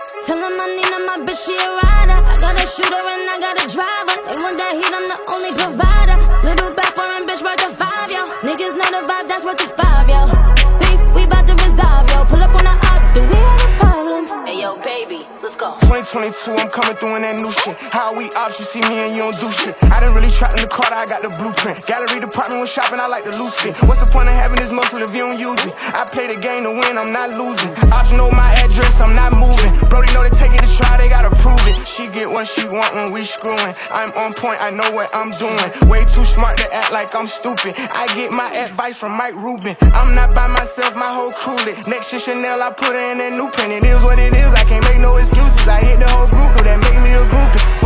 Tell him I need my bitch, she a rider. I got a shooter and I got a driver. They want that heat, I'm the only provider. Little back foreign bitch worth a 5, yo. Niggas know the vibe, that's worth a 5, yo. Beef, we bout to resolve, yo. Pull up on the op, do we have a problem? Hey, yo, baby, let's go. 2022, I'm coming through in that new shit. How we ops, you see me and you don't do shit. I done really trapped in the Carter, I got the blueprint. Gallery department when shopping, I like to loose it. What's the point of having this muscle if you don't use it? I play the game to win, I'm not losing. Ops know my address, I'm not moving. Brody know they take it to try, they gotta prove it. She get what she want when we screwing. I'm on point, I know what I'm doing. Way too smart to act like I'm stupid. I get my advice from Mike Rubin. I'm not by myself, my whole crew lit. Next to Chanel, I put her in that new print. It is what it is, I can't make no excuses. I hit the whole group, that make me a groupie.